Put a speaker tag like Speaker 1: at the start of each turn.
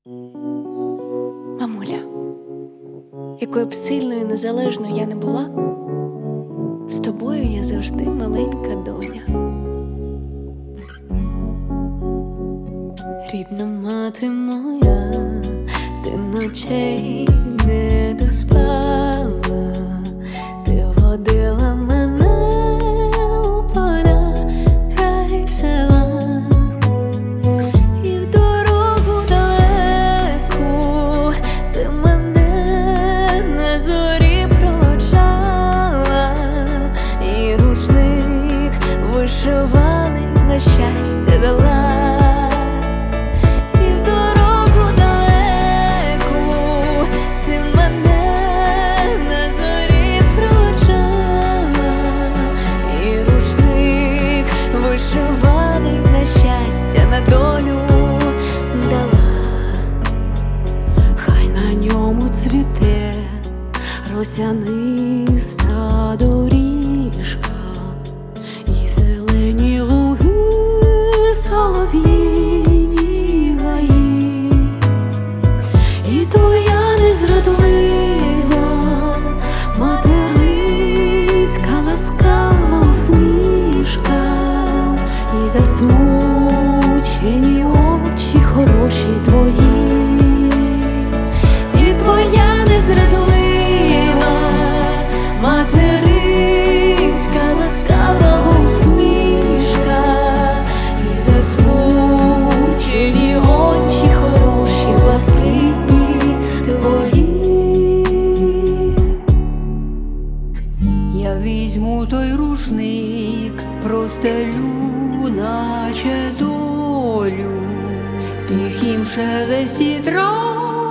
Speaker 1: Мамуля, якою б сильною і незалежною я не була, з тобою я завжди маленька доня.
Speaker 2: Рідна мати моя, ти ночей не доспала, ти водила мене у поля край села, і в дорогу далеку ти мене на зорі проводжала, і рушник вишиваний на щастя дала. Вишиваний на щастя, на долю дала, хай на ньому цвіте росяниста доріжка, і зелені луги, солов'їні гаї, і твоя незрадлива материнська ласкава усмішка, і засмучені очі хороші твої, і твоя незрадлива материнська ласкава усмішка, і засмучені очі хороші блакитні твої. Я візьму той рушник, простелю, наче долю, в тихім шелесті трав.